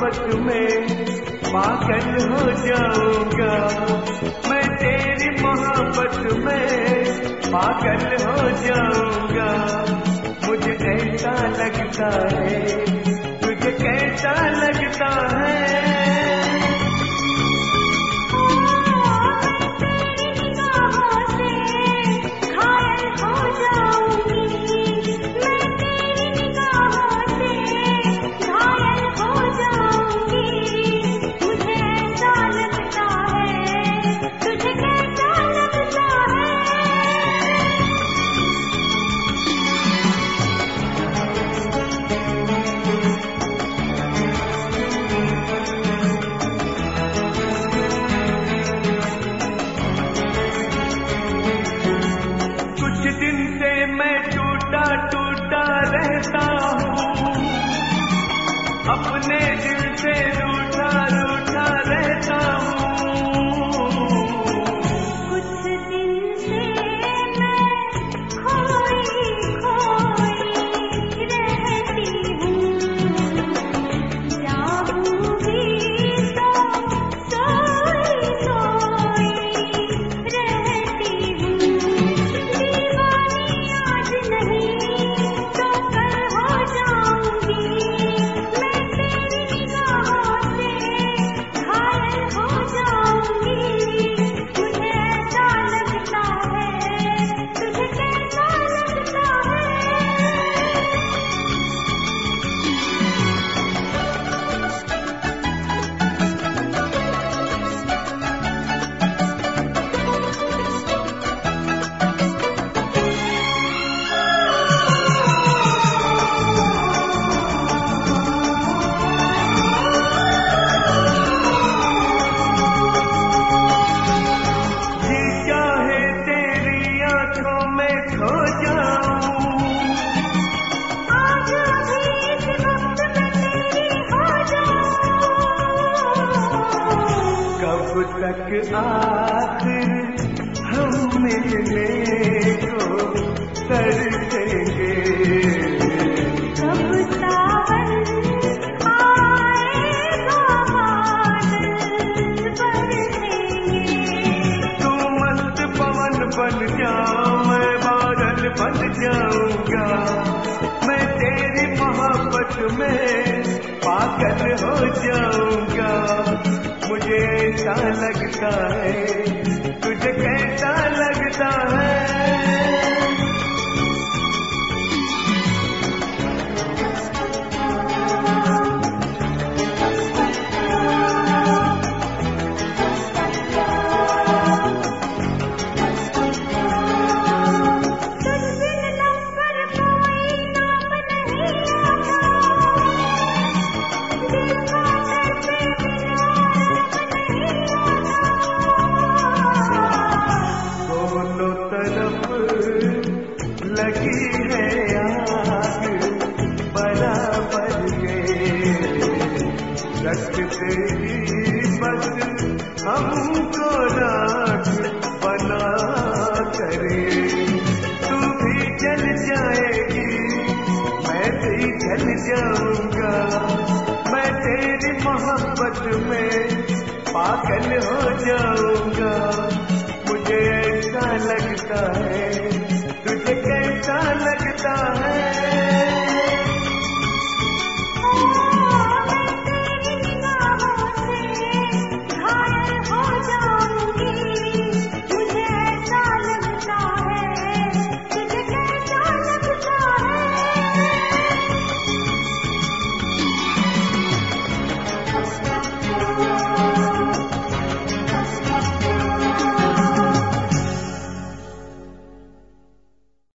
मोहब्बत में पागल हो जाऊंगा। मैं तेरी मोहब्बत में पागल हो जाऊंगा। मुझे ऐसा लगता है, तुझे कैसा लगता है? अपने दिल से रूठा रूठा रहता हूँ। कुछ दिन से मैं खोई खोई रहती हूँ। जागूंगी तो सोई सोई रहती हूँ। दीवानी आज नहीं तो कल हो जाऊंगी। तक आखिर हम मिलने को तरसेंगे। कब सावन आएगा बादल बरसेंगे। तू मस्त पवन बन जा, मैं बादल बन जाऊंगा। मैं तेरी मोहब्बत में पागल हो जाऊंगा। मुझे ऐसा लगता है, तुझे कैसा लगता है? लगी है आग बराबर के, रखते ही बस हमको राख बना करे। तू भी जल जाएगी, मैं भी जल जाऊंगा। मैं तेरी मोहब्बत में पागल हो जाऊंगा। मुझे ऐसा लगता है, तुझे कैसा लगता है?